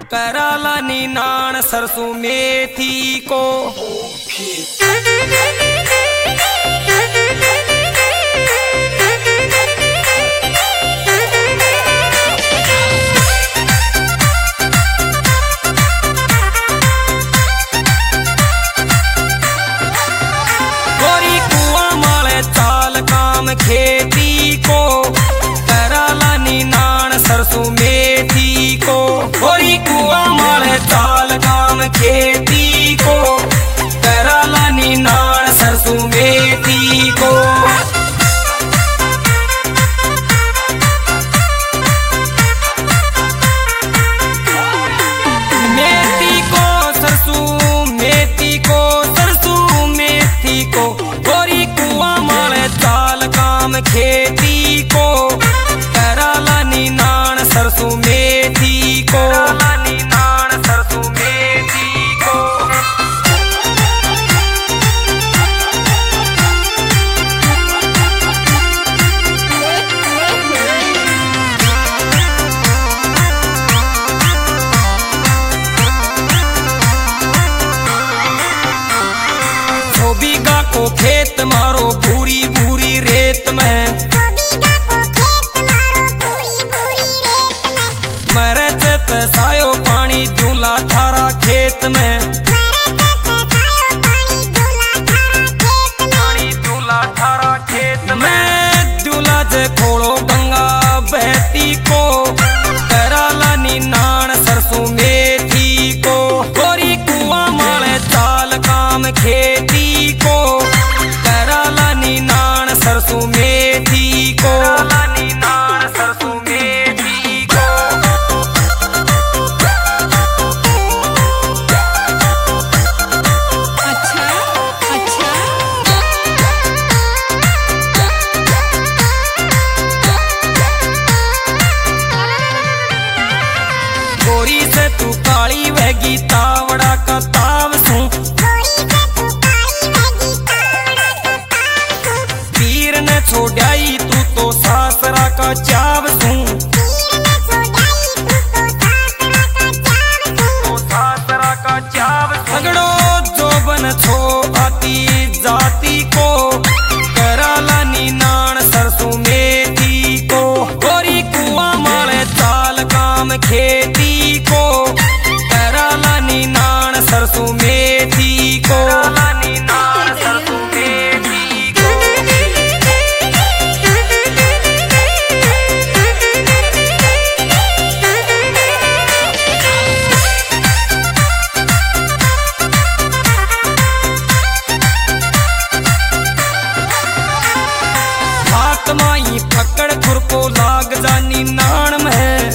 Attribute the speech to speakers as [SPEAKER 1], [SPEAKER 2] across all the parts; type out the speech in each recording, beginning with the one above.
[SPEAKER 1] कराला निनाण सरसों मेथी को। गोरी कुआ माले चाल काम खेती को, कराला निनाण सरसों मेथी को। गोरी कुआ माले चाल काम खेती को, कराला निनाण सरसों मेथी को। मेथी को सरसों मेथी को, सरसों मेथी को। गोरी कुआ माले चाल काम खेती को, कराला निनाण सरसों मेथी को। कराला निनाण सरसों मेथी को। बीघा को खेत मारो भूरी भूरी रेत में, मरच सायो पानी दूल्हा थारा खेत में, पानी दूल्हा थारा खेत में। दूल्हा जे खोड़ो गंगा बहती को, कराला निनाण सरसों मेथी को। गोरी कुआ माले चाल काम खेती को, कराला निनाण सरसों मेथी को। कराला निनाण सरसों मेथी को।
[SPEAKER 2] अच्छा अच्छा।
[SPEAKER 1] गोरी से तू काली वहगी तावड़ा का ताव सूं, पीर ने छोड़ाई तू तो सासरा का चाव सूं, तो सासरा का चाव। सगड़ो जोबन छो आती जाती को, कराला निनाण सरसों मेथी को। गोरी कुआ माले चाल काम खेती को, कराला निनाण सरसों मेथी को। कराला निनाण सरसों मेथी को। हाथ माई पकड़ खुरको लाग जानी नाण में,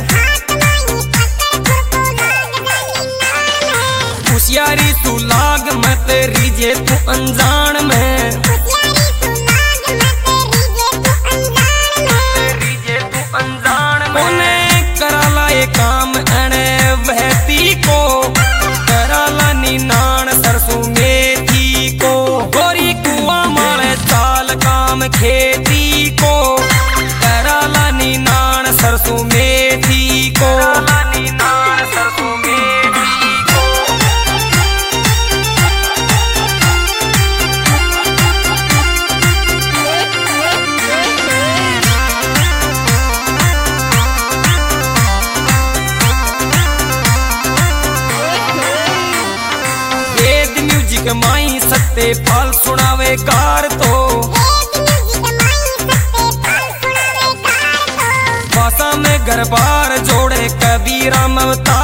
[SPEAKER 1] होशियारी तू लाग मत रीजे तू अनजान में, रीजे तू अनजान में। कोने कराला ये काम अने बहती को, कराला निनाण सरसों मेथी को। गोरी कुआ माले चाल काम खेती को, कराला निनाण सरसों मेथी को। कराला निनाण सरसों मेथी को। वेद म्यूजिक माई सत्ते पाल सुनावे कार तो, भाषा में घर बार जोड़े कबीरा अवतार।